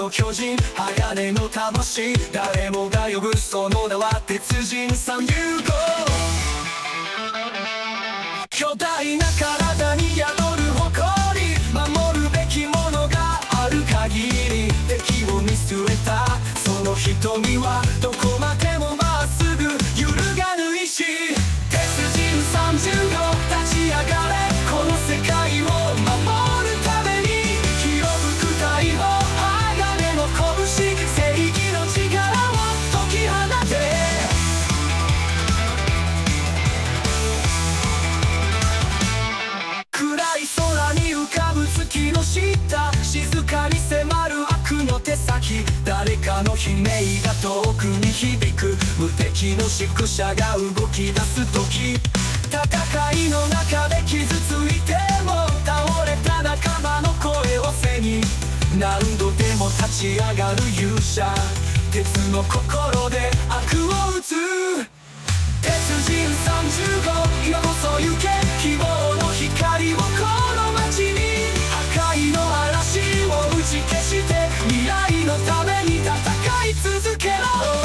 の巨人鋼の魂、誰もが呼ぶその名は鉄人395。巨大な体に宿る誇り、守るべきものがある限り、敵を見据えたその瞳はどこまでもまっすぐ揺るがぬ意志。鉄人35立ち上がれ、この世界を守るために。広く太陽鋼の拳、正義の力を解き放て。暗い空に浮かぶ月の下、静かに迫る悪の手先、誰かの悲鳴が遠くに響く。無敵の宿舎が動き出す時、戦いの中で傷ついても倒れた仲間の声を背に、何度でも立ち上がる勇者、鉄の心で悪を打つ。鉄人35、今こそ行け、希望の光をこの街に。破壊の嵐を打ち消して、未来のために戦い続けろ。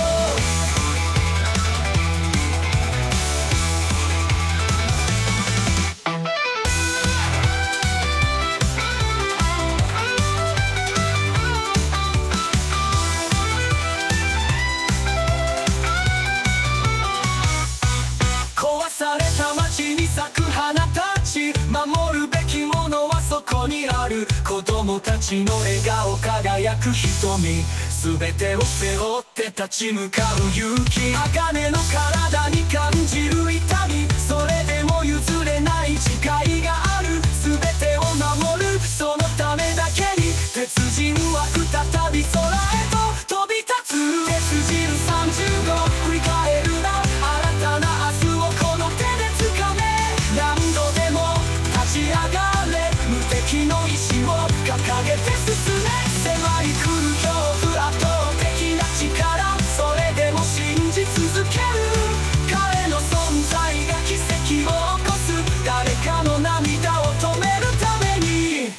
壊された街に咲く花たち、守るべきものはそこにある。子供たちの笑顔輝く瞳、全てを背負って立ち向かう勇気。鋼の体に感じる痛み、それでも譲れない誓いがある。全てを守るそのためだけに、鉄人は再び空へと飛び立つ。鉄人35、振り返るな、新たな明日をこの手で掴め。何度でも立ち上がれ、無敵の意志を掲げて進め。迫り来る恐怖、圧倒的な力、それでも信じ続ける。彼の存在が奇跡を起こす、誰かの涙を止めるために。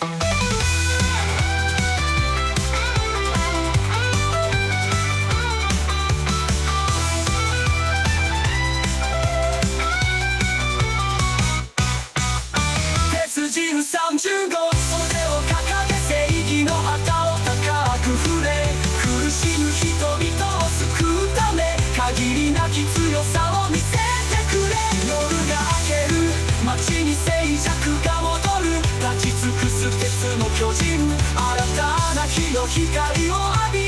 鉄人35、袖を掲げ正義の旗を高く振れ。苦しむ人々を救うため、限りなき強さを見せてくれ。夜が明ける街に静寂が戻る、立ち尽くす鉄の巨人、新たな日の光を浴び